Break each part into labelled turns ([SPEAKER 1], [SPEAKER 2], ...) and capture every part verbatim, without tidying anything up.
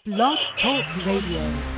[SPEAKER 1] Blog Talk Radio.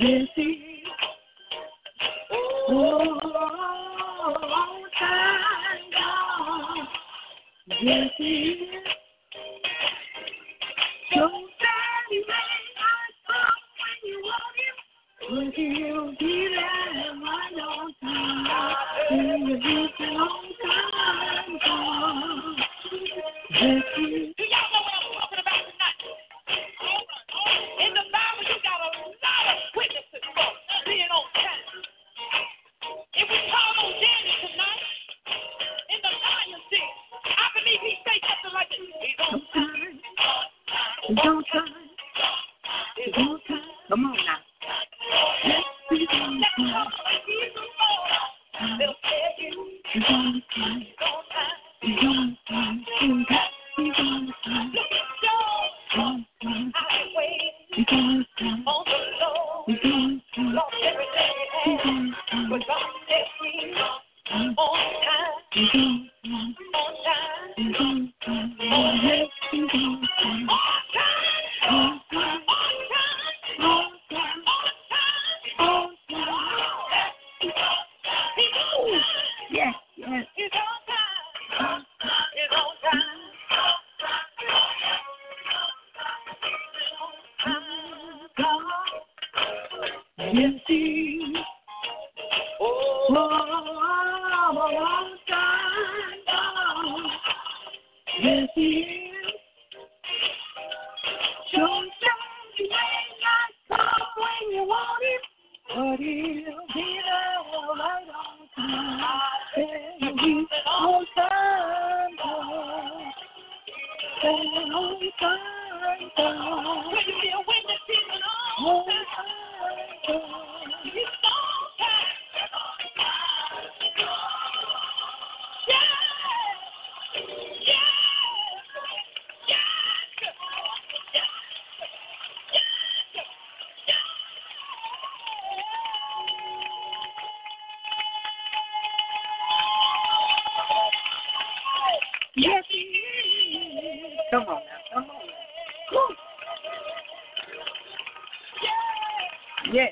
[SPEAKER 2] Yes, he is. Oh, time God. Yes, he is. Don't say he may not come when you want him, but he'll be there right on time. He'll be there on time God. Yes, he is.
[SPEAKER 3] Do y'all know what I'm talking about tonight? In the Bible, you got a lot of witnesses for being on time. If we call on Daniel tonight, in the lion's den, I believe he say something like this. He's on time.
[SPEAKER 2] He's on time. He's on time. Come on now. Yes, he's on time.
[SPEAKER 3] They'll tell you
[SPEAKER 2] He's on time.
[SPEAKER 3] he's on time.
[SPEAKER 2] He's on time. He's on time.
[SPEAKER 3] Look at Job.
[SPEAKER 2] He's on time.
[SPEAKER 3] I wait
[SPEAKER 2] He's on time.
[SPEAKER 3] on the Lord.
[SPEAKER 2] He's on time.
[SPEAKER 3] Lost everything he
[SPEAKER 2] He's
[SPEAKER 3] had,
[SPEAKER 2] on time.
[SPEAKER 3] but God set me on time.
[SPEAKER 2] He's on time.
[SPEAKER 3] On time.
[SPEAKER 2] He's on time. Oh, yes, he's on time.
[SPEAKER 3] On time.
[SPEAKER 2] On time.
[SPEAKER 3] On time.
[SPEAKER 2] On time.
[SPEAKER 3] On time.
[SPEAKER 2] On time.
[SPEAKER 3] He's on time.
[SPEAKER 2] Yes, yes.
[SPEAKER 3] He's on time. He's on time.
[SPEAKER 2] Yes, he is. Oh, on time God. Yes, he is. Don't say he may not come when you want him, but he'll be there right on time. Yeah, he's on time God. Yeah, on time God.
[SPEAKER 3] Will you be a witness? He's on
[SPEAKER 2] On
[SPEAKER 3] time.
[SPEAKER 2] time God.
[SPEAKER 3] He's on time. Yes. Yes. Yes. Yes.
[SPEAKER 2] Yes, he is. Come on now, come on now. Woo. Yes.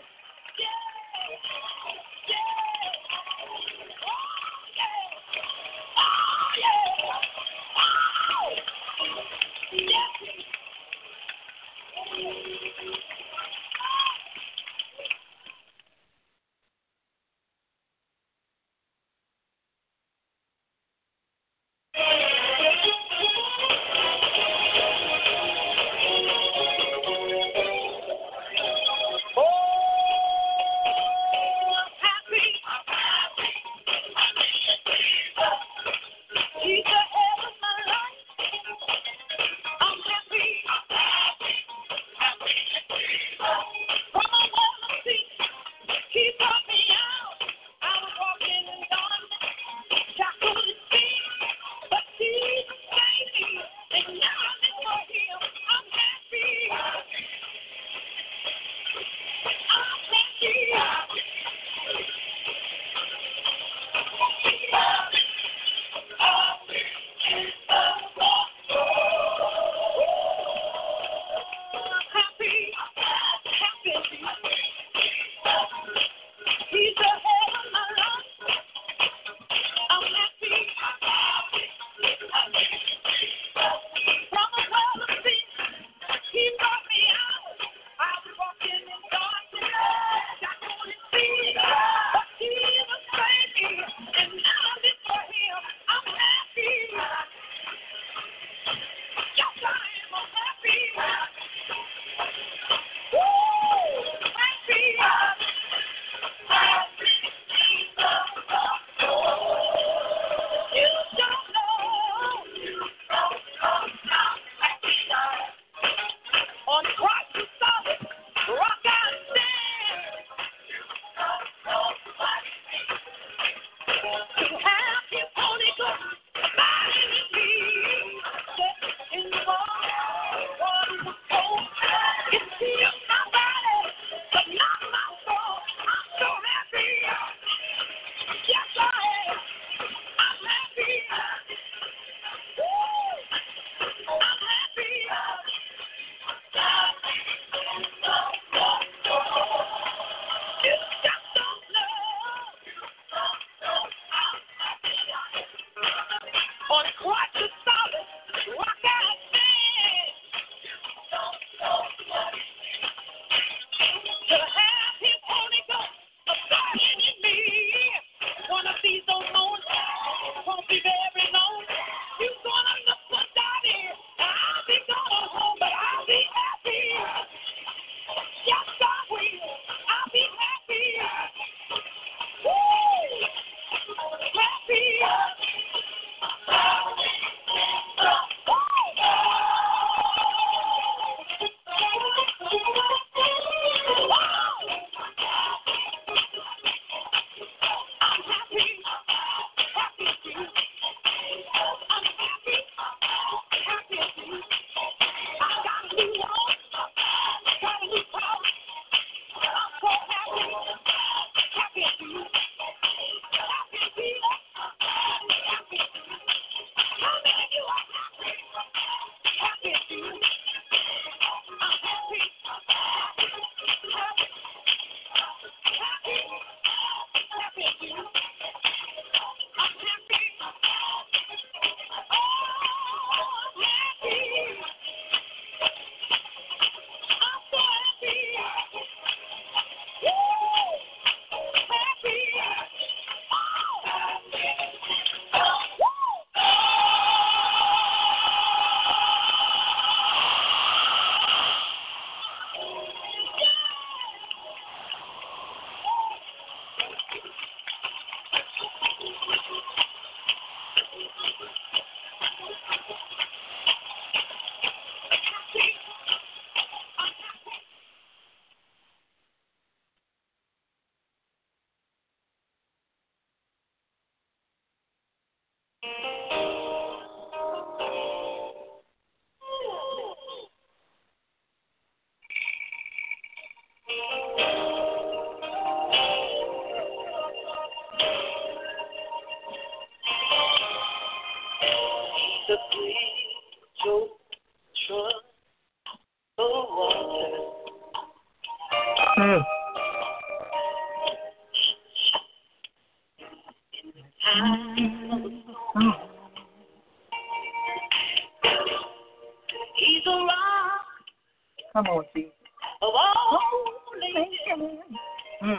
[SPEAKER 3] He's a rock.
[SPEAKER 2] Come on, Jesus.
[SPEAKER 3] Of all nations.
[SPEAKER 2] Mm.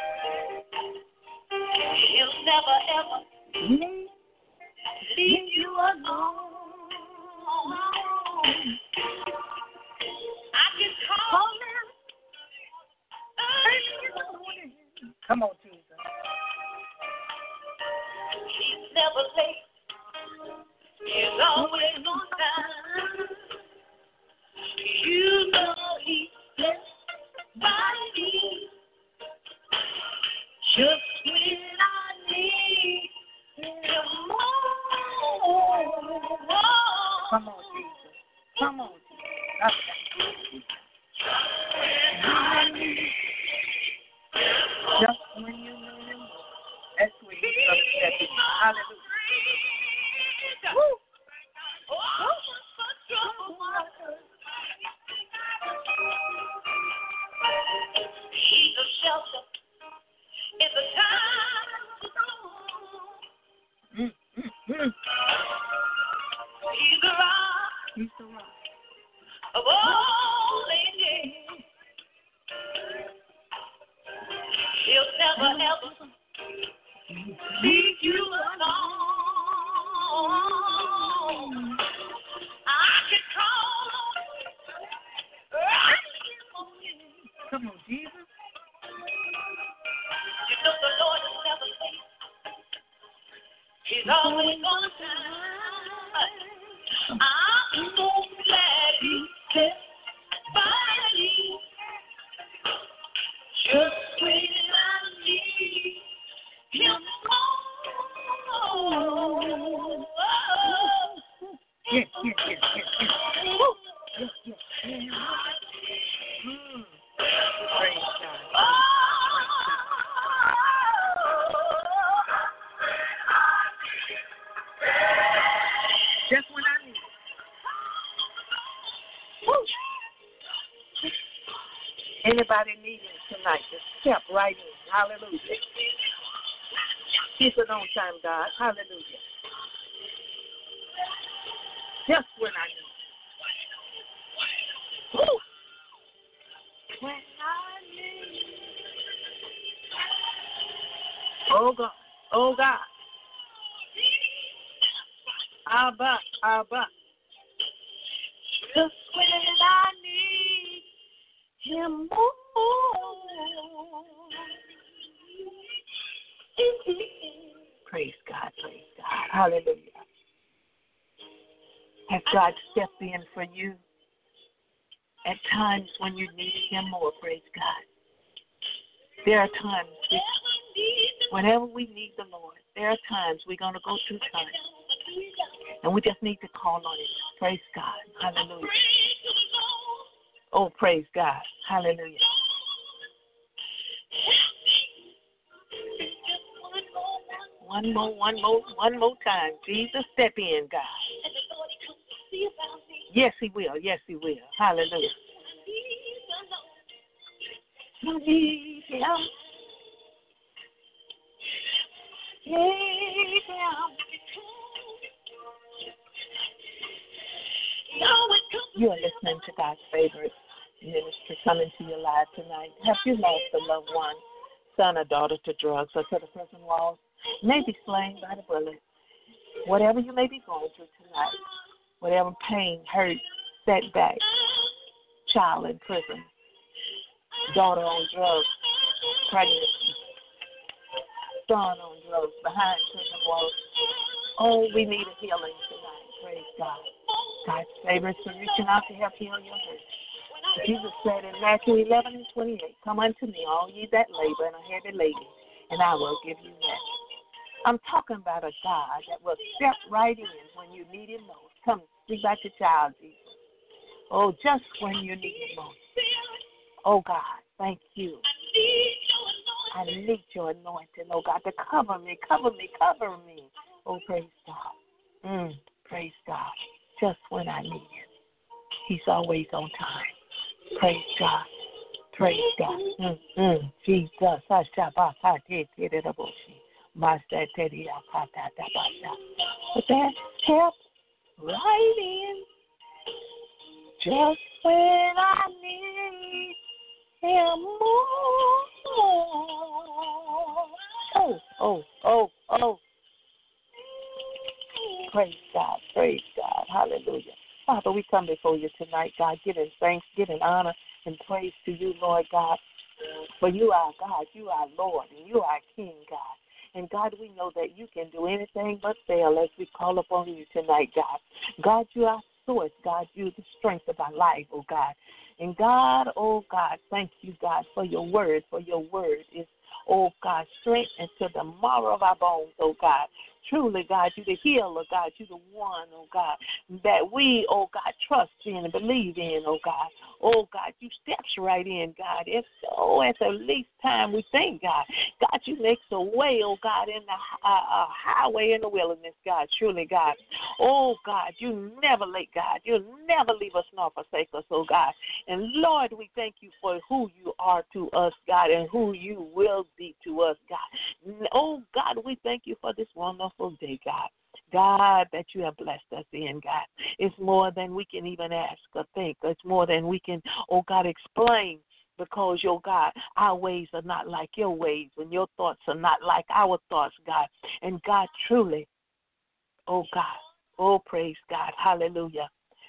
[SPEAKER 3] He'll never ever
[SPEAKER 2] Mm.
[SPEAKER 3] leave you alone. I can call him early in the morning.
[SPEAKER 2] Come on, Jesus.
[SPEAKER 3] He's never late. He's always on time. You know he's just by me. Just when I need him more.
[SPEAKER 2] Come on, Jesus. Come on, Jesus. Just when you know him, that's when he's upset. Hallelujah.
[SPEAKER 3] Woo. He's a shelter in the time of storm.
[SPEAKER 2] Mm, mm, mm.
[SPEAKER 3] He's a rock
[SPEAKER 2] He's the rock.
[SPEAKER 3] of all ages. He'll never ever leave you alone. I can call early in the morning.
[SPEAKER 2] Come on, Jesus.
[SPEAKER 3] You know the Lord is never late. He's always on time. I'm so glad he sent by me. Just when I need him more.
[SPEAKER 2] Yes, yes, yes, yes, yes. Woo. Yes, yes, yes. Mm. Praise God. Just when I need it. Woo. Anybody need it tonight? Just step right in. Hallelujah. Keep it on time, God. Hallelujah. Just when I need it. Woo. When I need it. Oh, God. Oh, God. Abba, Abba. Just when I need him more. Praise God, praise God. Hallelujah. Has God stepped in for you at times when you need him more? Praise God. There are times, we, whenever we need the Lord, there are times we're going to go through times. And we just need to call on him. Praise God. Hallelujah. Oh, praise God. Hallelujah. One more, one more, one more time. Jesus, step in, God. Yes, he will. Yes, he will. Hallelujah. I need him. Need him. You are listening to God's favorite ministry coming to your live tonight. Have you lost a loved one, son or daughter to drugs or to the prison walls? May be slain by the bullet. Whatever you may be going through tonight, whatever pain, hurt, setback, child in prison, daughter on drugs, pregnancy, son on drugs, behind prison walls. Oh, we need a healing tonight. Praise God. God's favorites are reaching out to help heal your hurt. Jesus said in Matthew eleven and twenty-eight, come unto me, all ye that labor and are heavy laden, and I will give you rest. I'm talking about a God that will step right in when you need him most. Come, speak back to child, Jesus. Oh, just when you need him most. Oh, God, thank you. I need your anointing, oh, God, to cover me, cover me, cover me. Oh, praise God. Mm, praise God. Just when I need him. He's always on time. Praise God. Praise God. Mm, mm, Jesus. But that help right in just when I need him more. Oh, oh, oh, oh. Praise God, praise God. Hallelujah. Father, we come before you tonight, God, giving thanks, giving honor and praise to you, Lord God. For you are God, you are Lord, and you are King, God. And God, we know that you can do anything but fail as we call upon you tonight, God. God, you are source, God. You the strength of our life, oh God. And God, oh God, thank you, God, for your word, for your word is, oh God, strength into the marrow of our bones, oh God. Truly, God, you the healer, God. You the one, oh God, that we, oh God, trust in and believe in, oh God. Oh God, you steps right in, God. If so, at the least time we think, God. God, you make a way, oh God, in the uh, uh, highway in the wilderness, God. Truly, God. Oh God, you never let God. You never leave us nor forsake us, oh God. And Lord, we thank you for who you are to us, God, and who you will be to us, God. Oh God, we thank you for this wonderful day, God. God, that you have blessed us in, God. It's more than we can even ask or think. It's more than we can, oh God, explain. Because, your God, our ways are not like your ways, and your thoughts are not like our thoughts, God. And God, truly, oh God, oh praise God, hallelujah.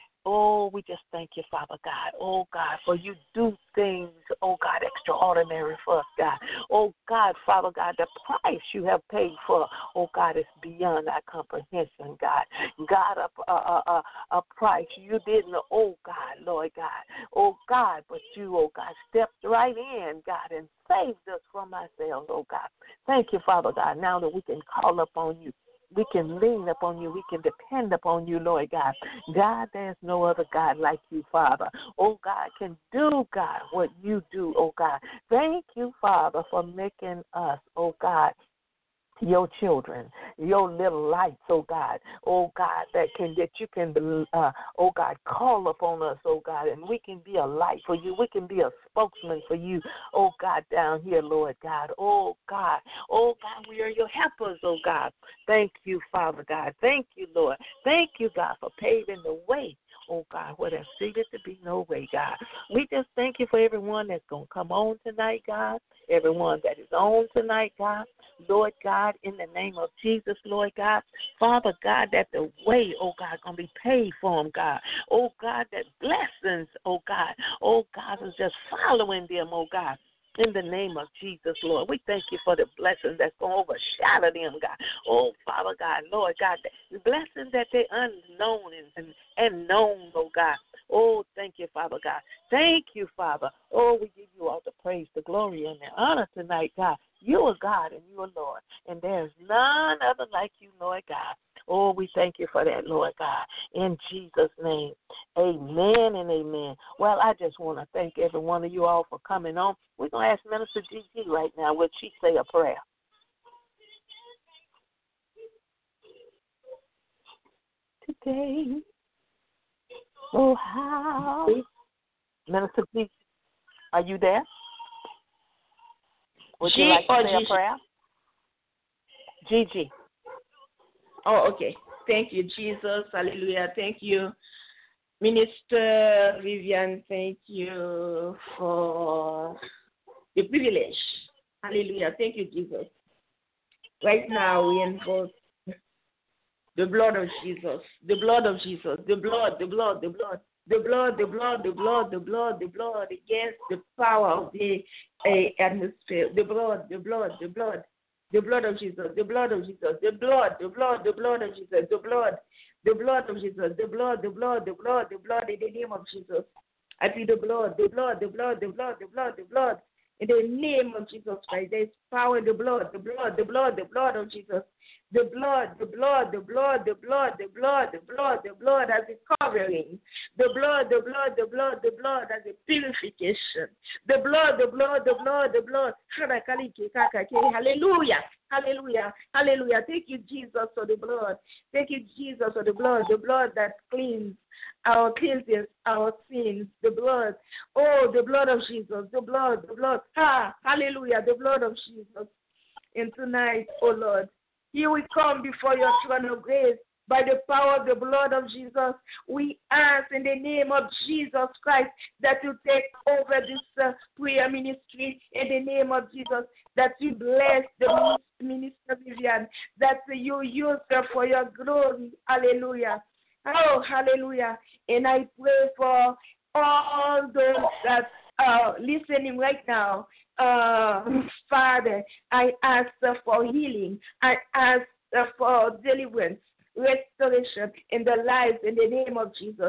[SPEAKER 2] Oh, we just thank you, Father God. Oh, God, for you do things, oh, God, extraordinary for us, God. Oh, God, Father God, the price you have paid for, oh, God, is beyond our comprehension, God. God, a, a, a, a price you didn't, oh, God, Lord God. Oh, God, but you, oh, God, stepped right in, God, and saved us from ourselves, oh, God. Thank you, Father God, now that we can call upon you. We can lean upon you. We can depend upon you, Lord God. God, there's no other God like you, Father. Oh, God, can do, God, what you do, oh, God. Thank you, Father, for making us, oh, God, your children, your little lights, oh God, oh God, that can that you can, uh, oh God, call upon us, oh God, and we can be a light for you. We can be a spokesman for you, oh God, down here, Lord God, oh God, oh God, we are your helpers, oh God. Thank you, Father God. Thank you, Lord. Thank you, God, for paving the way. Oh, God, where there seemed to be no way, God. We just thank you for everyone that's going to come on tonight, God, everyone that is on tonight, God. Lord God, in the name of Jesus, Lord God, Father God, that the way, oh God, going to be paid for them, God. Oh God, that blessings, oh God, oh God, is just following them, oh God. In the name of Jesus, Lord, we thank you for the blessings that's going to overshadow them, God. Oh, Father God, Lord God, the blessings that they unknown and, and, and known, oh God. Oh, thank you, Father God. Thank you, Father. Oh, we give you all the praise, the glory, and the honor tonight, God. You are God and you are Lord, and there's none other like you, Lord God. Oh, we thank you for that, Lord God. In Jesus' name, amen and amen. Well, I just want to thank every one of you all for coming on. We're going to ask Minister Gigi right now. Would she say a prayer? Today, oh, how. Minister Gigi, are you there? Would
[SPEAKER 4] G
[SPEAKER 2] you like to say
[SPEAKER 4] Gigi?
[SPEAKER 2] a prayer? Gigi.
[SPEAKER 4] Oh, okay. Thank you, Jesus. Hallelujah. Thank you, Minister Vivian. Thank you for the privilege. Hallelujah. Thank you, Jesus. Right now, we invoke the blood of Jesus, the blood of Jesus, the blood, the blood, the blood. The blood, the blood, the blood, the blood, the blood against the power of the uh, atmosphere. The blood, the blood, the blood, the blood of Jesus, the blood of Jesus, the blood, the blood, the blood of Jesus, the blood, the blood of Jesus, the blood, the blood, the blood, the blood in the name of Jesus. I plead the blood, the blood, the blood, the blood, the blood, the blood in the name of Jesus Christ. There is power in the blood, the blood, the blood, the blood of Jesus. The blood, the blood, the blood, the blood, the blood, the blood, the blood as a covering. The blood, the blood, the blood, the blood as a purification. The blood, the blood, the blood, the blood. Hallelujah. Hallelujah. Hallelujah. Thank you, Jesus, for the blood. Thank you, Jesus, for the blood. The blood that cleans our cleanses our sins. The blood. Oh, the blood of Jesus. The blood, the blood. Ah, hallelujah. The blood of Jesus. And tonight, oh Lord, here we come before your throne of grace. By the power of the blood of Jesus, we ask in the name of Jesus Christ that you take over this uh, prayer ministry in the name of Jesus, that you bless the minister Vivian, that you use her for your glory. Hallelujah. Oh, hallelujah. And I pray for all those that are listening right now. Uh, Father, I ask uh, for healing. I ask uh, for deliverance, restoration in the lives in the name of Jesus.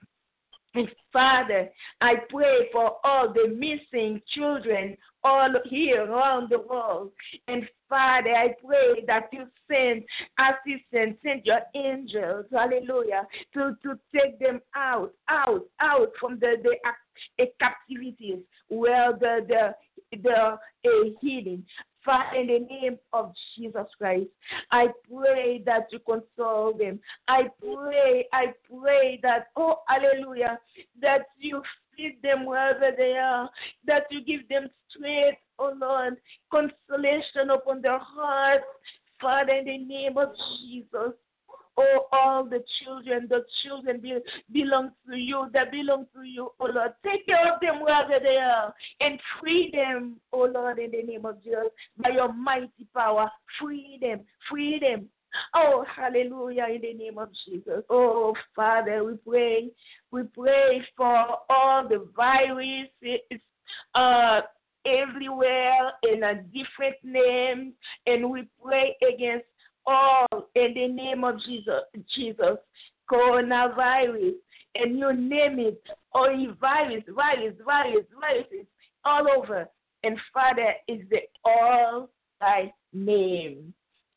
[SPEAKER 4] And Father, I pray for all the missing children all here around the world. And Father, I pray that you send assistance, send your angels, hallelujah, to, to take them out, out, out from the, the uh, captivities where the, the, the uh, healing. Father, in the name of Jesus Christ, I pray that you console them. I pray, I pray that, oh, hallelujah, that you feed them wherever they are, that you give them strength, oh Lord, consolation upon their hearts. Father, in the name of Jesus. Oh, all the children, the children be, belong to you, that belong to you, oh Lord. Take care of them wherever they are and free them, oh Lord, in the name of Jesus, by your mighty power. Free them, free them. Oh, hallelujah, in the name of Jesus. Oh, Father, we pray, we pray for all the viruses, uh, everywhere in a different name, and we pray against all in the name of Jesus, Jesus, coronavirus, and you name it, or virus, virus, virus, viruses, all over. And Father is the all thy name.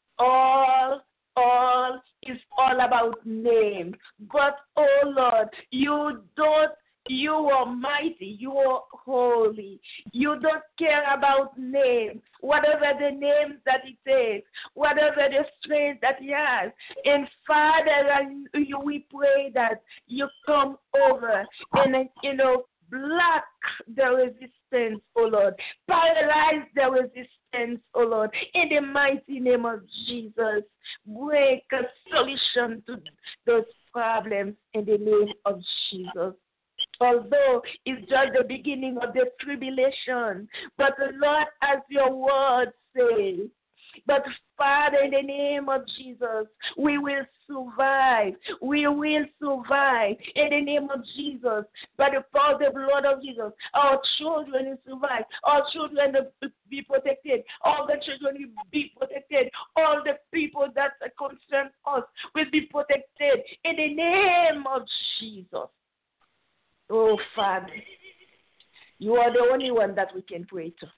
[SPEAKER 4] All, all is all about name. But, oh Lord, you don't, you are mighty, you are holy. You don't care about names, whatever the names that it takes, whatever the strength that he has. And Father, we pray that you come over and, you know, block the resistance, oh Lord. Paralyze the resistance, oh Lord. In the mighty name of Jesus, break a solution to those problems in the name of Jesus. Although it's just the beginning of the tribulation, but the Lord, as your word says, but Father, in the name of Jesus, we will survive. We will survive in the name of Jesus. By the power of the blood of Jesus, our children will survive. Our children will be protected. All the children will be protected. All the people that concern us will be protected in the name of Jesus. Oh, Father, you are the only one that we can pray to.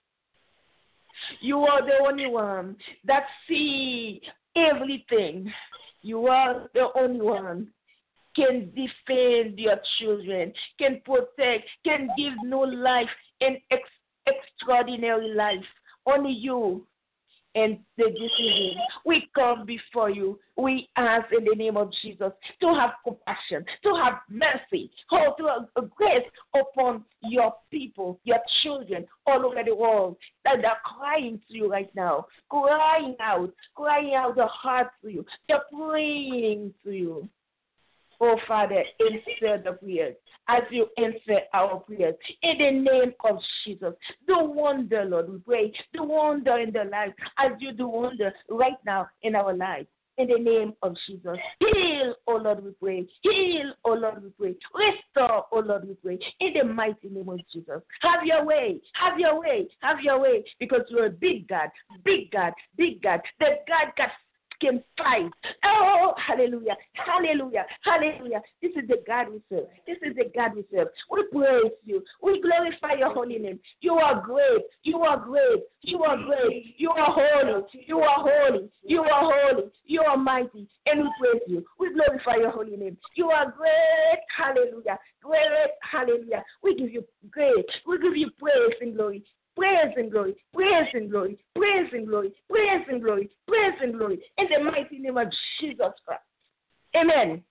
[SPEAKER 4] You are the only one that see everything. You are the only one can defend your children, can protect, can give new life and ex- extraordinary life. Only you. And the decision, we come before you. We ask in the name of Jesus to have compassion, to have mercy, oh, to have grace upon your people, your children all over the world that are crying to you right now, crying out, crying out the heart to you. They're praying to you. Oh, Father, answer the prayers as you answer our prayers. In the name of Jesus, do wonder, Lord, we pray. Do wonder in the life as you do wonder right now in our lives. In the name of Jesus. Heal, oh Lord, we pray. Heal, oh Lord, we pray. Restore, oh Lord, we pray. In the mighty name of Jesus. Have your way. Have your way. Have your way. Because you're a big God. Big God. Big God. The God can can fight. Oh, hallelujah, hallelujah, hallelujah. This is the God we serve. This is the God we serve. We praise you. We glorify your holy name. You are great. You are great. You are great. You are holy. You are holy. You are holy. You are mighty. And we praise you. We glorify your holy name. You are great. Hallelujah. Great. Hallelujah. We give you great. We give you praise and glory. Praise and glory, praise and glory, praise and glory, praise and glory, praise and glory, in the mighty name of Jesus Christ. Amen.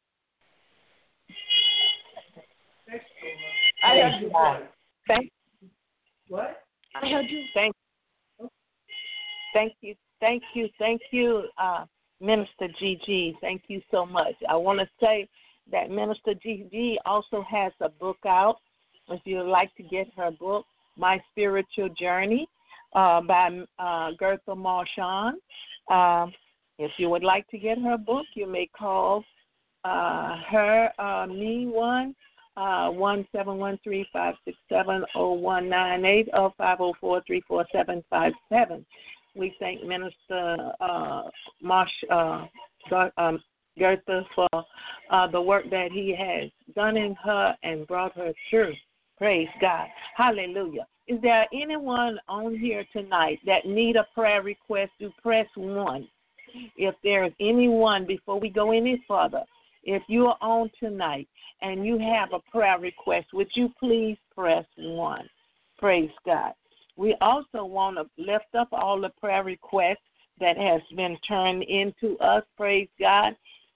[SPEAKER 4] I heard you.
[SPEAKER 5] Thank
[SPEAKER 4] What? I heard you.
[SPEAKER 5] Thank, thank you, Thank you. Thank you, uh, Minister Gigi. Thank you so much. I want to say that Minister Gigi also has a book out. If you'd like to get her book, My Spiritual Journey, uh, by uh, Gertha Marchand. Uh, if you would like to get her book, you may call uh, her, uh, me, one, uh, one seven one three, five six seven, zero one nine eight or five zero four, three four seven, five seven. We thank Minister uh, Marsh, uh, um, Gertha for uh, the work that he has done in her and brought her through. Praise God. Hallelujah. Is there anyone on here tonight that need a prayer request? Do press one. If there is anyone, before we go any further, if you are on tonight and you have a prayer request, would you please press one? Praise God. We also want to lift up all the prayer requests that has been turned into us. Praise God.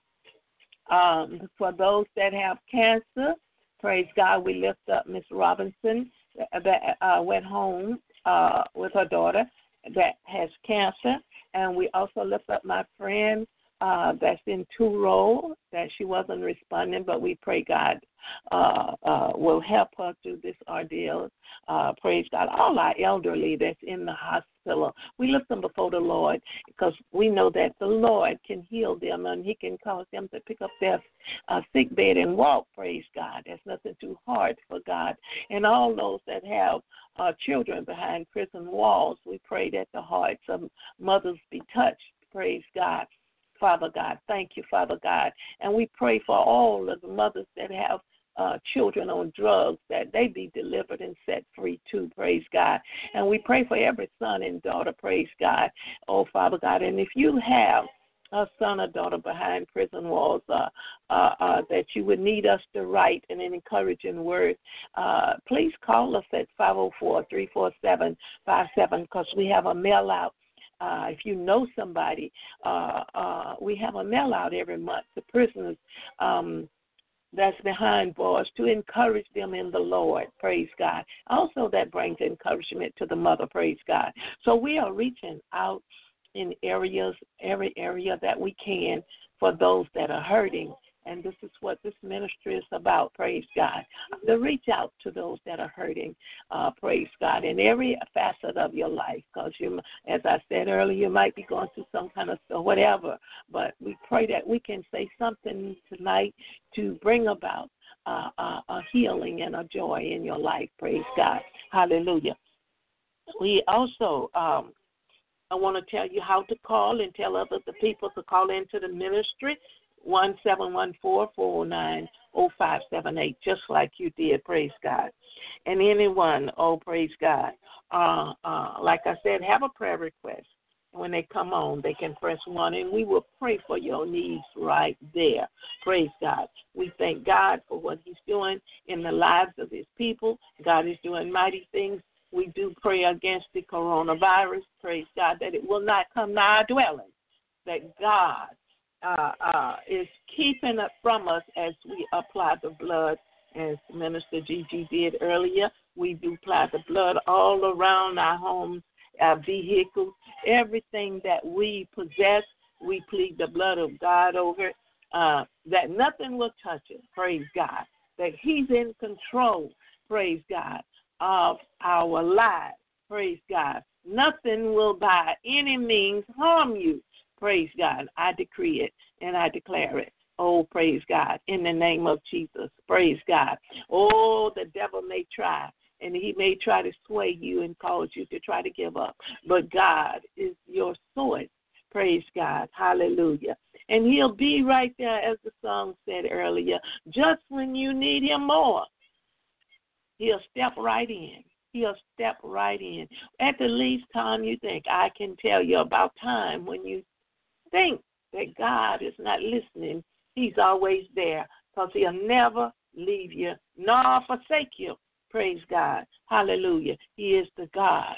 [SPEAKER 5] Um, for those that have cancer, praise God, we lift up Miss Robinson that uh, went home uh, with her daughter that has cancer. And we also lift up my friend uh, that's in Truro, that she wasn't responding, but we pray God uh, uh, will help her through this ordeal. Uh, praise God. All our elderly that's in the hospital, we lift them before the Lord because we know that the Lord can heal them and he can cause them to pick up their uh, sick bed and walk. Praise God. There's nothing too hard for God. And all those that have uh, children behind prison walls, we pray that the hearts of mothers be touched. Praise God. Father God, thank you, Father God. And we pray for all of the mothers that have uh, children on drugs, that they be delivered and set free too, praise God. And we pray for every son and daughter, praise God, oh, Father God. And if you have a son or daughter behind prison walls, uh, uh, uh, that you would need us to write an encouraging word, uh, please call us at five oh four, three four seven, five seven because we have a mail out. Uh, if you know somebody, uh, uh, we have a mail out every month to prisoners um, that's behind bars to encourage them in the Lord, praise God. Also, that brings encouragement to the mother, praise God. So we are reaching out in areas, every area that we can for those that are hurting. And this is what this ministry is about, praise God, to reach out to those that are hurting, uh, praise God, in every facet of your life. Because, you, as I said earlier, you might be going through some kind of whatever, but we pray that we can say something tonight to bring about uh, uh, a healing and a joy in your life, praise God. Hallelujah. We also, um, I want to tell you how to call and tell other the people to call into the ministry. one seven one four, four oh nine, oh five seven eight, just like you did, praise God. And anyone, oh, praise God, uh, uh, like I said, have a prayer request. When they come on, they can press one, and we will pray for your needs right there, praise God. We thank God for what he's doing in the lives of his people. God is doing mighty things. We do pray against the coronavirus, praise God, that it will not come nigh our dwelling, that God Uh, uh, is keeping it from us as we apply the blood, as Minister Gigi did earlier. We do apply the blood all around our homes, our vehicles, everything that we possess. We plead the blood of God over it, uh, that nothing will touch it, praise God, that he's in control, praise God, of our lives, praise God. Nothing will by any means harm you. Praise God. I decree it and I declare it. Oh, praise God. In the name of Jesus. Praise God. Oh, the devil may try, and he may try to sway you and cause you to try to give up. But God is your source. Praise God. Hallelujah. And he'll be right there, as the song said earlier, just when you need him more. He'll step right in. He'll step right in. At the least time you think, I can tell you about time when you think that God is not listening. He's always there because he'll never leave you nor forsake you. Praise God. Hallelujah. He is the God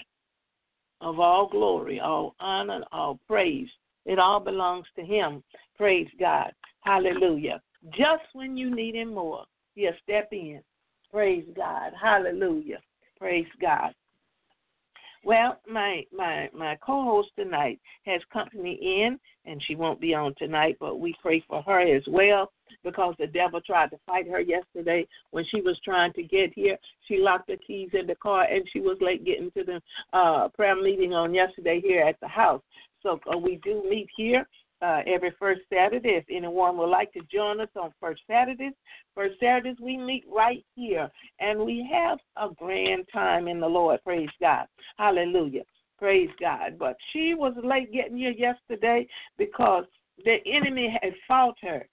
[SPEAKER 5] of all glory, all honor, all praise. It all belongs to him. Praise God. Hallelujah. Just when you need him more, he'll step in. Praise God. Hallelujah. Praise God. Well, my my my co-host tonight has company in, and she won't be on tonight, but we pray for her as well because the devil tried to fight her yesterday when she was trying to get here. She locked her keys in the car, and she was late getting to the uh, prayer meeting on yesterday here at the house. So uh, we do meet here uh, every first Saturday. If anyone would like to join us on first Saturdays, first Saturdays we meet right here, and we have a grand time in the Lord. Praise God. Hallelujah. Praise God. But she was late getting here yesterday because the enemy had fought her.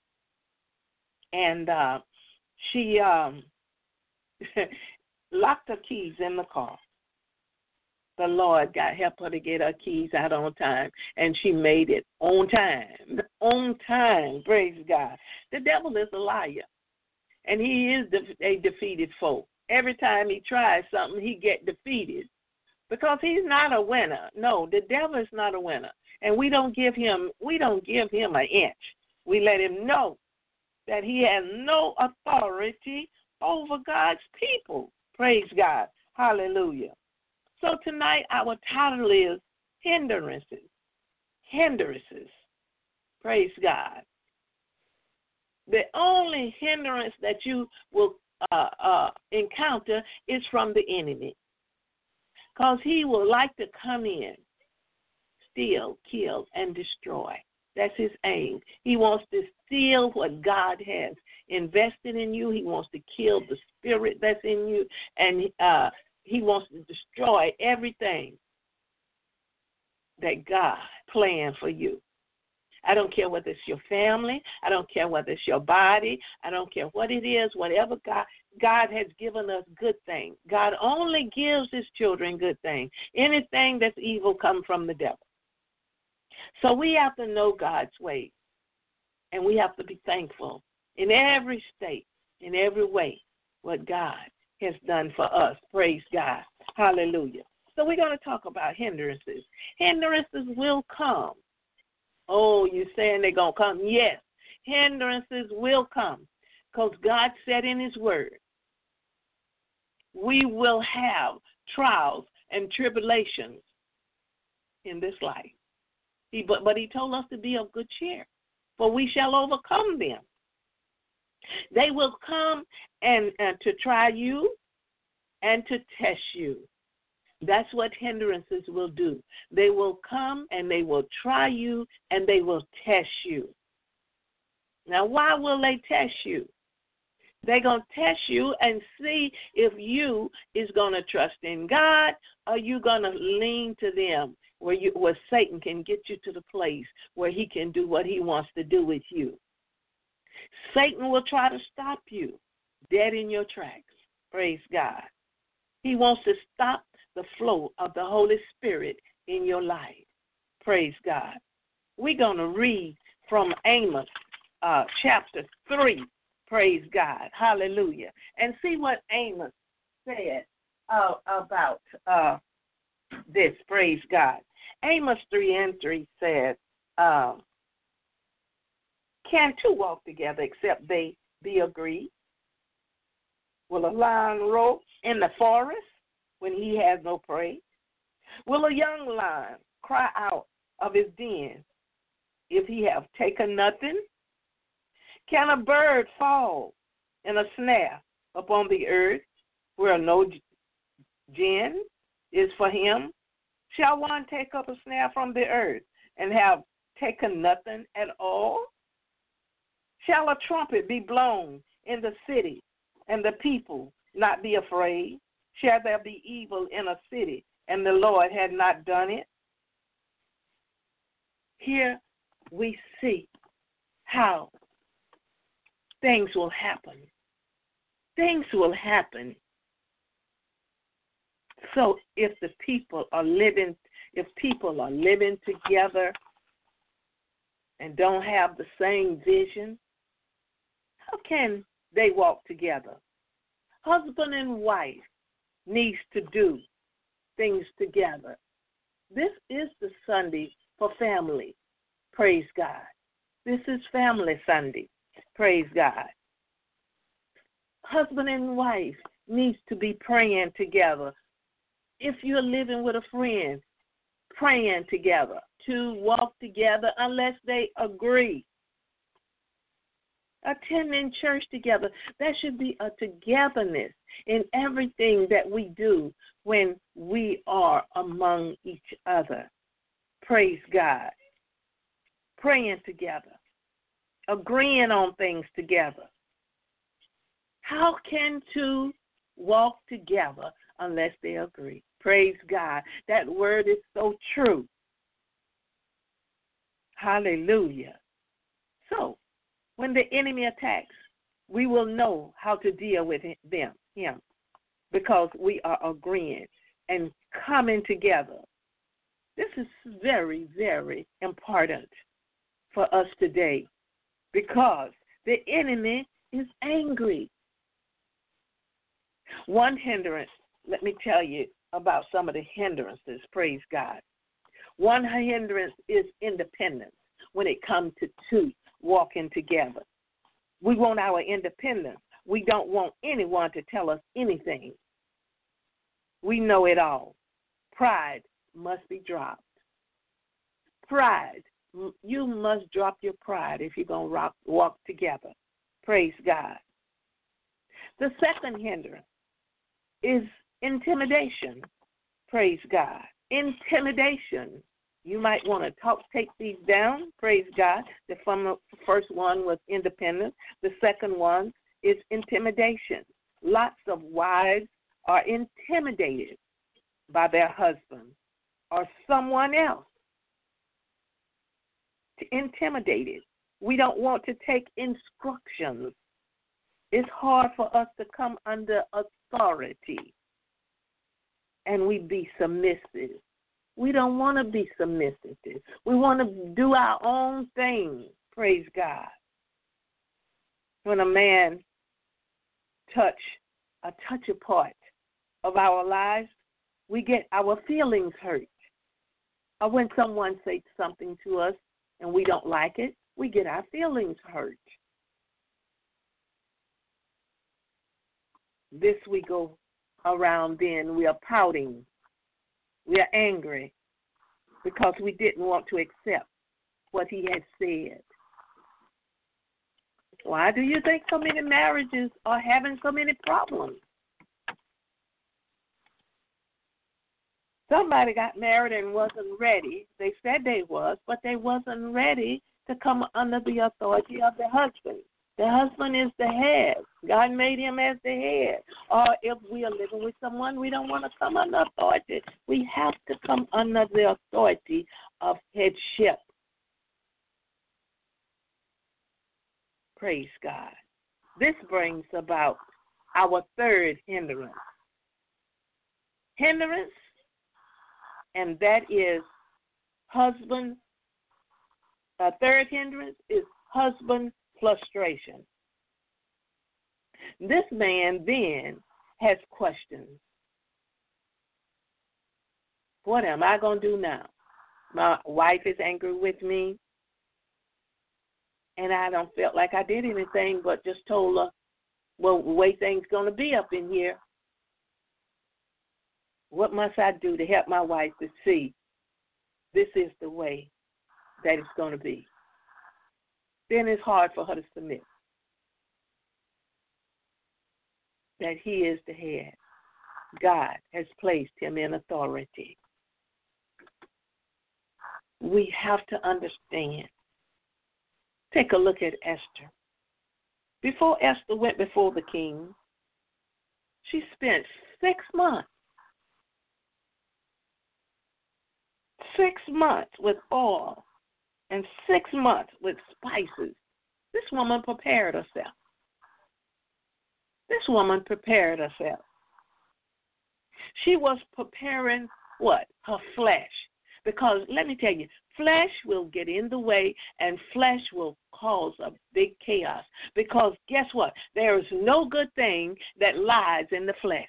[SPEAKER 5] And uh, she um, locked her keys in the car. The Lord got help her to get her keys out on time, and she made it on time. On time. Praise God. The devil is a liar, and he is a defeated foe. Every time he tries something, he get defeated because he's not a winner. No, the devil is not a winner, and we don't give him we don't give him an inch. We let him know that he has no authority over God's people. Praise God. Hallelujah. So tonight our title is Hindrances. Hindrances. Praise God. The only hindrance that you will uh, uh, encounter is from the enemy, because he will like to come in, steal, kill, and destroy. That's his aim. He wants to steal what God has invested in you. He wants to kill the spirit that's in you, and uh, he wants to destroy everything that God planned for you. I don't care whether it's your family. I don't care whether it's your body. I don't care what it is. Whatever God, God has given us good things. God only gives his children good things. Anything that's evil comes from the devil. So we have to know God's ways, and we have to be thankful in every state, in every way, what God has done for us. Praise God. Hallelujah. So we're going to talk about hindrances. Hindrances will come. Oh, you saying they're going to come? Yes. Hindrances will come because God said in his word, we will have trials and tribulations in this life. He, but, but he told us to be of good cheer, for we shall overcome them. They will come and uh, to try you and to test you. That's what hindrances will do. They will come and they will try you and they will test you. Now, why will they test you? They're going to test you and see if you is going to trust in God or you're going to lean to them, where you, where Satan can get you to the place where he can do what he wants to do with you. Satan will try to stop you dead in your tracks. Praise God. He wants to stop the flow of the Holy Spirit in your life. Praise God. We're going to read from Amos uh, chapter three. Praise God. Hallelujah. And see what Amos said uh, about uh, this. Praise God. Amos three and three said, uh, can two walk together except they be agreed? Will a lion roar in the forest when he has no prey? Will a young lion cry out of his den if he have taken nothing? Can a bird fall in a snare upon the earth where no gin is for him? Shall one take up a snare from the earth and have taken nothing at all? Shall a trumpet be blown in the city and the people not be afraid? Shall there be evil in a city and the Lord had not done it? Here we see how things will happen. Things will happen. So if the people are living, if people are living together and don't have the same vision, how can they walk together? Husband and wife needs to do things together. This is the Sunday for family. Praise God. This is Family Sunday. Praise God. Husband and wife needs to be praying together. if you're living with a friend, praying together, to walk together unless they agree. Attending church together, there should be a togetherness in everything that we do when we are among each other. Praise God. Praying together, agreeing on things together. How can two walk together unless they agree? Praise God. That word is so true. Hallelujah. So, when the enemy attacks, we will know how to deal with them, him, because we are agreeing and coming together. This is very, very important for us today because the enemy is angry. One hindrance, let me tell you about some of the hindrances, praise God. One hindrance is independence when it comes to two walking together. We want our independence. We don't want anyone to tell us anything. We know it all. Pride must be dropped. Pride. You must drop your pride if you're going to walk together. Praise God. The second hindrance is intimidation. Praise God. Intimidation. You might want to talk, take these down. Praise God. The first one was independence. The second one is intimidation. Lots of wives are intimidated by their husband or someone else. Intimidated. We don't want to take instructions. It's hard for us to come under authority and we be submissive. We don't want to be submissive. We want to do our own thing. Praise God. When a man touch a touch a part of our lives, we get our feelings hurt. Or when someone says something to us and we don't like it, we get our feelings hurt. This we go around then, we are pouting. We are angry because we didn't want to accept what he had said. Why do you think so many marriages are having so many problems? Somebody got married and wasn't ready. They said they was, but they wasn't ready to come under the authority of the husband. The husband is the head. God made him as the head. Or if we are living with someone, we don't want to come under authority. We have to come under the authority of headship. Praise God. This brings about our third hindrance. Hindrance, and that is husband. The third hindrance is husband frustration. This man then has questions. What am I going to do now? My wife is angry with me, and I don't feel like I did anything but just told her, well, the way things going to be up in here. What must I do to help my wife to see this is the way that it's going to be? Then it's hard for her to submit that he is the head. God has placed him in authority. We have to understand. Take a look at Esther. Before Esther went before the king, she spent six months, six months with oil and six months with spices. This woman prepared herself. This woman prepared herself. She was preparing what? Her flesh. Because let me tell you, flesh will get in the way and flesh will cause a big chaos. Because guess what? There is no good thing that lies in the flesh.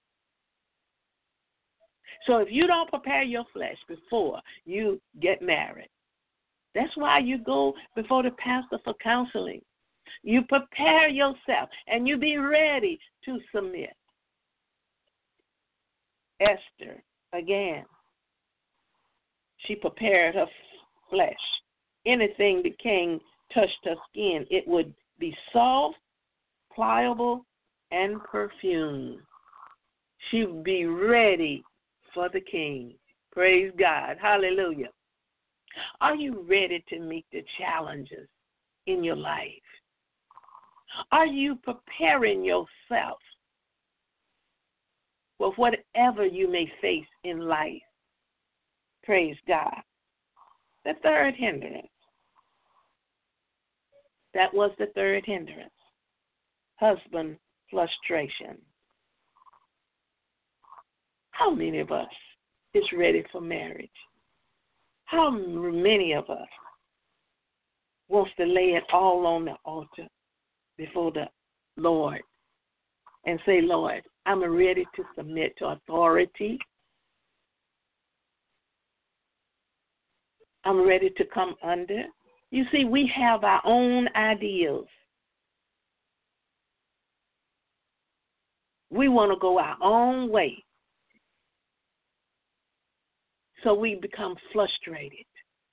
[SPEAKER 5] So if you don't prepare your flesh before you get married, that's why you go before the pastor for counseling. You prepare yourself and you be ready to submit. Esther, again, she prepared her flesh. Anything the king touched her skin, it would be soft, pliable, and perfumed. She would be ready for the king. Praise God. Hallelujah. Are you ready to meet the challenges in your life? Are you preparing yourself for whatever you may face in life? Praise God. The third hindrance. That was the third hindrance. Husband frustration. How many of us is ready for marriage? How many of us wants to lay it all on the altar before the Lord and say, Lord, I'm ready to submit to authority. I'm ready to come under. You see, we have our own ideals. We want to go our own way. So we become frustrated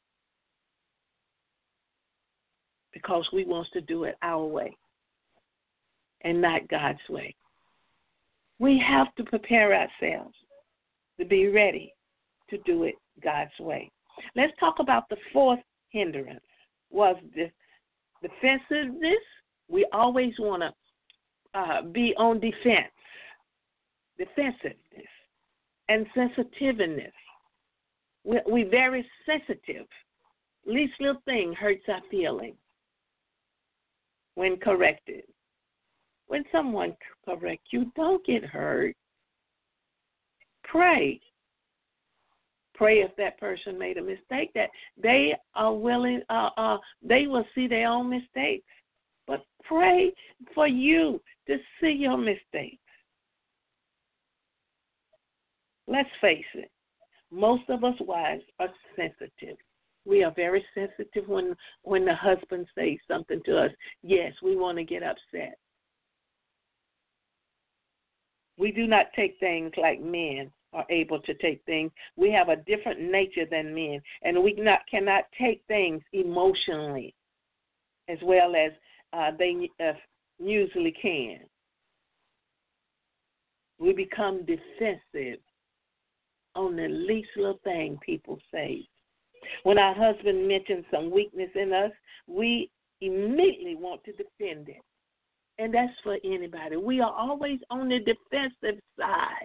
[SPEAKER 5] because we want to do it our way and not God's way. We have to prepare ourselves to be ready to do it God's way. Let's talk about the fourth hindrance, was the defensiveness. We always want to uh, be on defense, defensiveness, and sensitiveness. We're, we're very sensitive. Least little thing hurts our feelings when corrected. When someone corrects you, don't get hurt. Pray. Pray if that person made a mistake, that they are willing, uh, uh, they will see their own mistakes. But pray for you to see your mistakes. Let's face it. Most of us wives are sensitive. We are very sensitive when, when the husband says something to us. Yes, we want to get upset. We do not take things like men are able to take things. We have a different nature than men, and we not cannot take things emotionally as well as uh, they uh, usually can. We become defensive on the least little thing people say. When our husband mentions some weakness in us, we immediately want to defend it. And that's for anybody. We are always on the defensive side.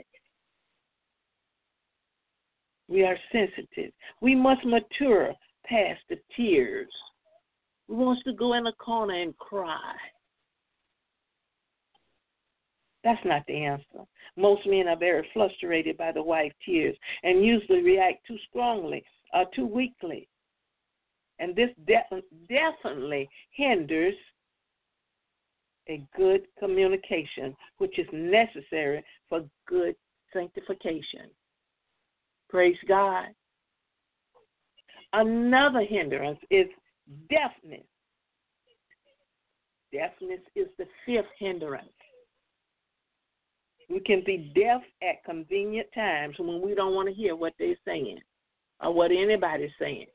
[SPEAKER 5] We are sensitive. We must mature past the tears. We want to go in a corner and cry. That's not the answer. Most men are very frustrated by the wife's tears and usually react too strongly or too weakly. And this def- definitely hinders a good communication, which is necessary for good sanctification. Praise God. Another hindrance is deafness. Deafness is the fifth hindrance. We can be deaf at convenient times when we don't want to hear what they're saying or what anybody's saying.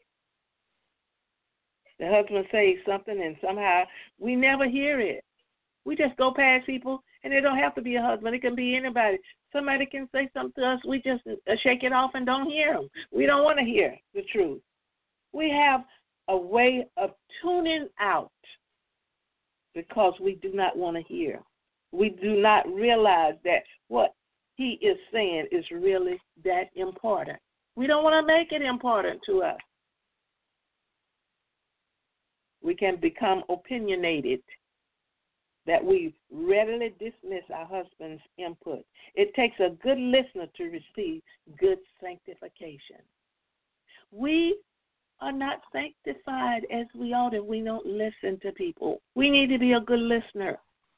[SPEAKER 5] The husband says something and somehow we never hear it. We just go past people, and it don't have to be a husband. It can be anybody. Somebody can say something to us. We just shake it off and don't hear them. We don't want to hear the truth. We have a way of tuning out because we do not want to hear. We do not realize that what he is saying is really that important. We don't want to make it important to us. We can become opinionated, that we readily dismiss our husband's input. It takes a good listener to receive good sanctification. We are not sanctified as we ought if we don't listen to people. We need to be a good listener.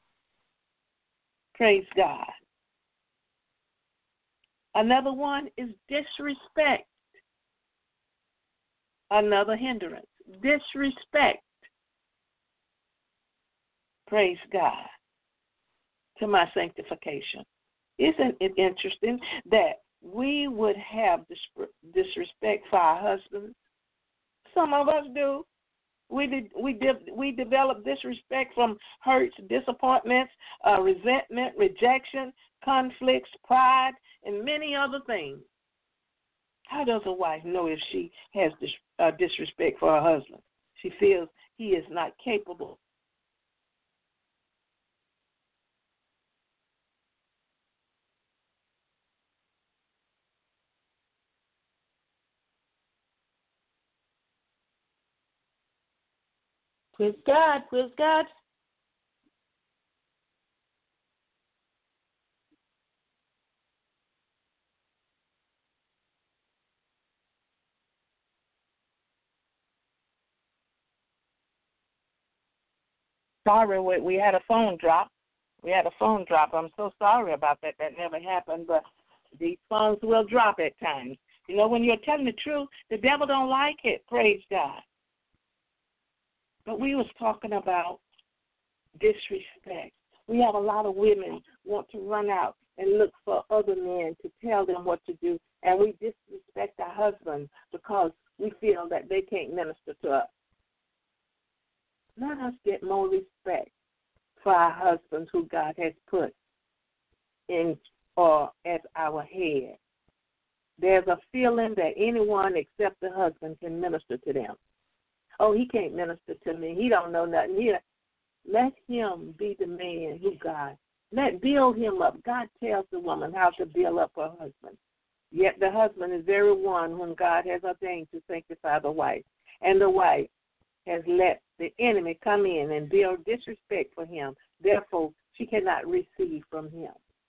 [SPEAKER 5] Praise God. Another one is disrespect. Another hindrance, disrespect. Praise God, to my sanctification. Isn't it interesting that we would have disrespect for our husbands. Some of us do. We did, we did, we develop disrespect from hurts, disappointments, uh, resentment, rejection, conflicts, pride, and many other things. How does a wife know if she has dis, uh, disrespect for her husband? She feels he is not capable.
[SPEAKER 4] Praise God, praise God.
[SPEAKER 5] Sorry, we, we had a phone drop. We had a phone drop. I'm so sorry about that. That never happened, but these phones will drop at times. You know, when you're telling the truth, the devil don't like it. Praise God. But we was talking about disrespect. We have a lot of women want to run out and look for other men to tell them what to do, and we disrespect our husbands because we feel that they can't minister to us. Let us get more respect for our husbands who God has put in or as our head. There's a feeling that anyone except the husband can minister to them. Oh, he can't minister to me. He don't know nothing. He, let him be the man who God. Let build him up. God tells the woman how to build up her husband. Yet the husband is very one whom God has ordained to sanctify the wife. And the wife has let the enemy come in and build disrespect for him. Therefore, she cannot receive from him.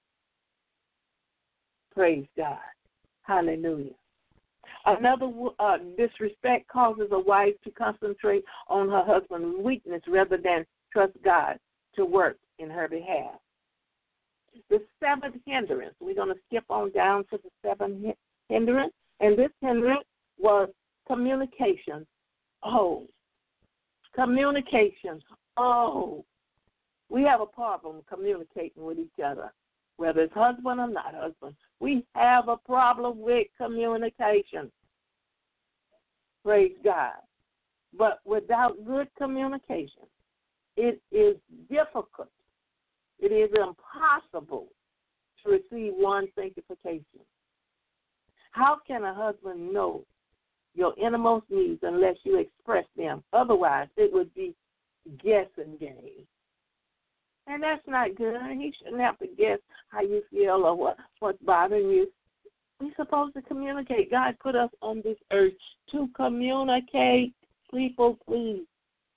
[SPEAKER 5] Praise God. Hallelujah. Another uh, disrespect causes a wife to concentrate on her husband's weakness rather than trust God to work in her behalf. The seventh hindrance, we're going to skip on down to the seventh hindrance, and this hindrance was communication. Oh, communication. Oh, we have a problem communicating with each other, whether it's husband or not husband. We have a problem with communication. Praise God. But without good communication, it is difficult. It is impossible to receive one sanctification. How can a husband know your innermost needs unless you express them? Otherwise, it would be guessing game. And that's not good. He shouldn't have to guess how you feel or what, what's bothering you. We're supposed to communicate. God put us on this earth to communicate. People, please.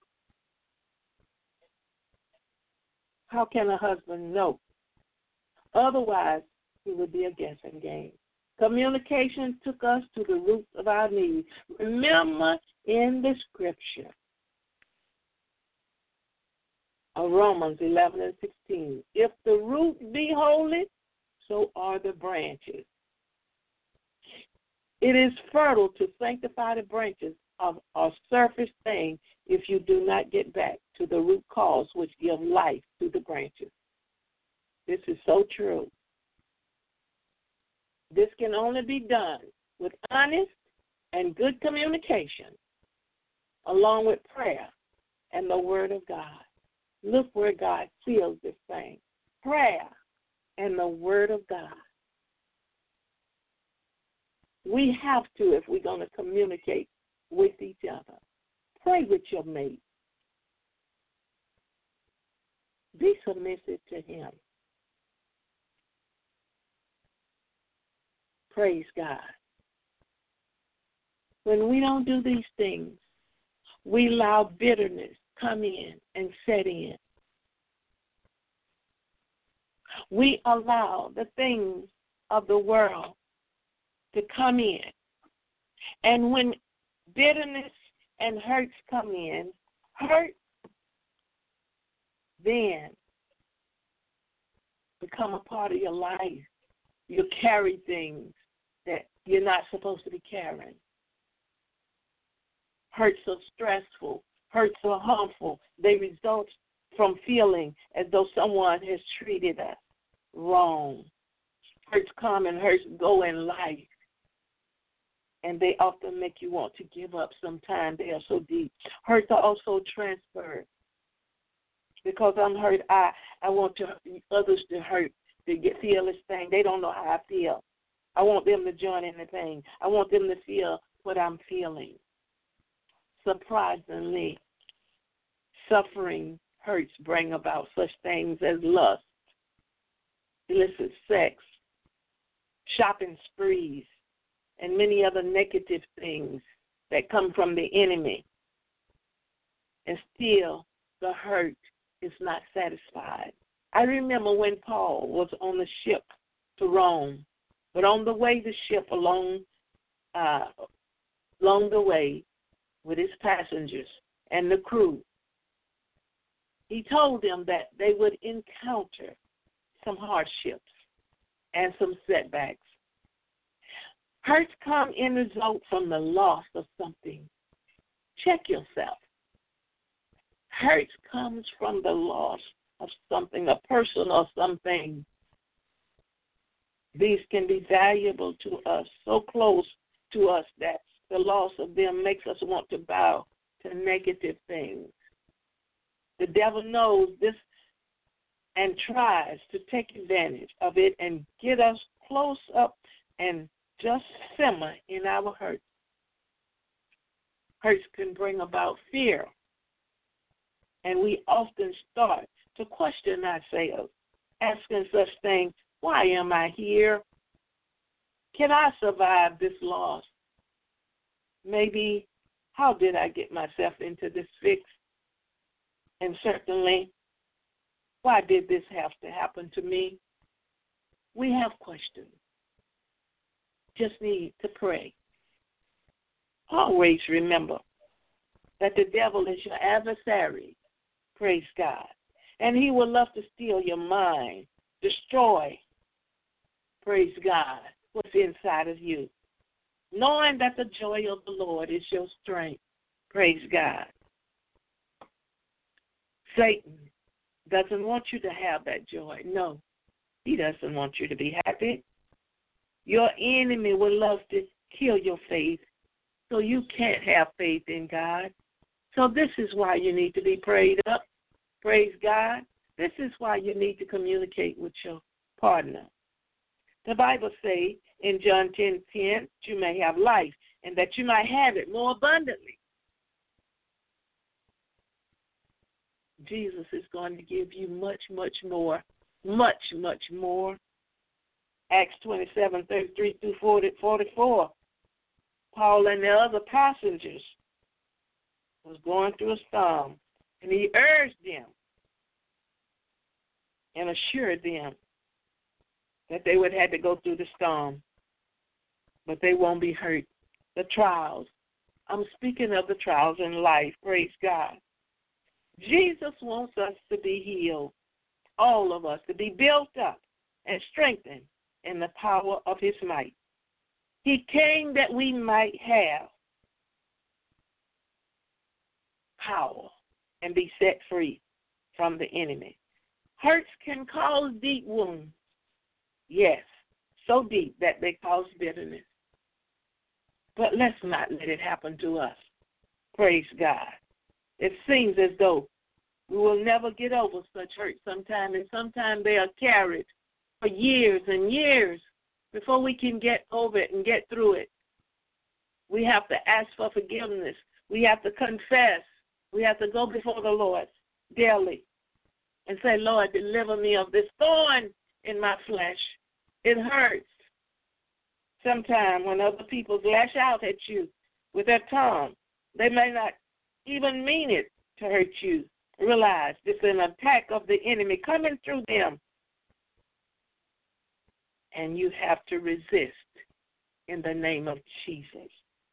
[SPEAKER 5] How can a husband know? Otherwise, it would be a guessing game. Communication took us to the roots of our needs. Remember in the scripture of Romans eleven and sixteen, if the root be holy, so are the branches. It is fertile to sanctify the branches of a surface thing if you do not get back to the root cause which give life to the branches. This is so true. This can only be done with honest and good communication, along with prayer and the Word of God. Look where God seals this thing. Prayer and the Word of God. We have to, if we're going to communicate with each other. Pray with your mate. Be submissive to him. Praise God. When we don't do these things, we allow bitterness come in and set in. We allow the things of the world to come in. And when bitterness and hurts come in, hurt then become a part of your life. You carry things that you're not supposed to be carrying. Hurts are stressful. Hurts are harmful. They result from feeling as though someone has treated us wrong. Hurts come and hurts go in life. And they often make you want to give up sometimes. They are so deep. Hurts are also transferred. Because I'm hurt, I, I want to others to hurt, to get feel this thing. They don't know how I feel. I want them to join in the pain. I want them to feel what I'm feeling. Surprisingly, suffering hurts bring about such things as lust, illicit sex, shopping sprees, and many other negative things that come from the enemy. And still, the hurt is not satisfied. I remember when Paul was on the ship to Rome, but on the way the ship along, uh, along the way with his passengers and the crew, he told them that they would encounter some hardships and some setbacks. Hurts come in result from the loss of something. Check yourself. Hurt comes from the loss of something, a person or something. These can be valuable to us, so close to us that the loss of them makes us want to bow to negative things. The devil knows this and tries to take advantage of it and get us close up and just simmer in our hurt. Hurts can bring about fear. And we often start to question ourselves, asking such things, why am I here? Can I survive this loss? Maybe, how did I get myself into this fix? And certainly, why did this have to happen to me? We have questions. Just need to pray. Always remember that the devil is your adversary. Praise God. And he will love to steal your mind, destroy, praise God, what's inside of you. Knowing that the joy of the Lord is your strength. Praise God. Satan doesn't want you to have that joy. No, he doesn't want you to be happy. Your enemy will love to kill your faith, so you can't have faith in God. So this is why you need to be prayed up. Praise God. This is why you need to communicate with your partner. The Bible says in John ten ten, you may have life, and that you might have it more abundantly. Jesus is going to give you much, much more, much, much more. Acts twenty-seven, thirty-three through forty, forty-four. Paul and the other passengers was going through a storm, and he urged them and assured them that they would have to go through the storm, but they won't be hurt. The trials. I'm speaking of the trials in life. Praise God. Jesus wants us to be healed, all of us, to be built up and strengthened in the power of his might. He came that we might have power and be set free from the enemy. Hurts can cause deep wounds. Yes, so deep that they cause bitterness. But let's not let it happen to us. Praise God. It seems as though we will never get over such hurt sometime, and sometimes they are carried for years and years before we can get over it and get through it. We have to ask for forgiveness. We have to confess. We have to go before the Lord daily and say, Lord, deliver me of this thorn in my flesh. It hurts. Sometimes when other people lash out at you with their tongue, they may not even mean it to hurt you. Realize this is an attack of the enemy coming through them. And you have to resist in the name of Jesus.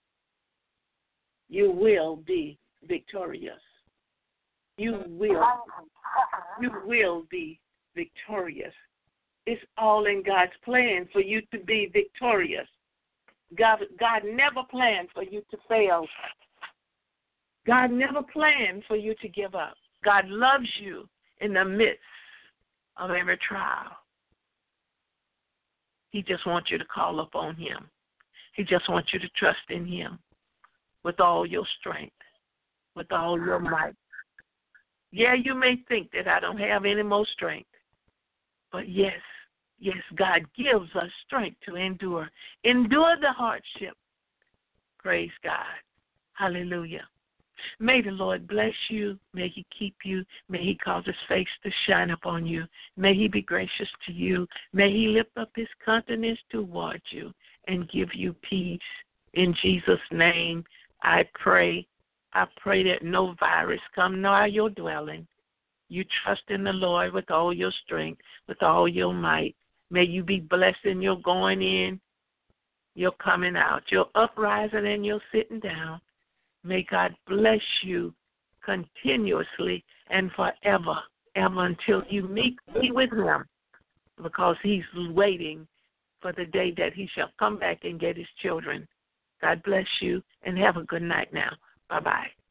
[SPEAKER 5] You will be victorious. You will. You will be victorious. It's all in God's plan for you to be victorious. God, God never planned for you to fail. God never planned for you to give up. God loves you in the midst of every trial. He just wants you to call upon him. He just wants you to trust in him with all your strength, with all your might. Yeah, you may think that I don't have any more strength, but yes, yes, God gives us strength to endure. Endure the hardship. Praise God. Hallelujah. May the Lord bless you. May he keep you. May he cause his face to shine upon you. May he be gracious to you. May he lift up his countenance towards you and give you peace. In Jesus' name, I pray. I pray that no virus come nigh your dwelling. You trust in the Lord with all your strength, with all your might. May you be blessed in your going in, your coming out, your uprising and your sitting down. May God bless you continuously and forever, ever until you meet me with him, because he's waiting for the day that he shall come back and get his children. God bless you and have a good night now. Bye-bye.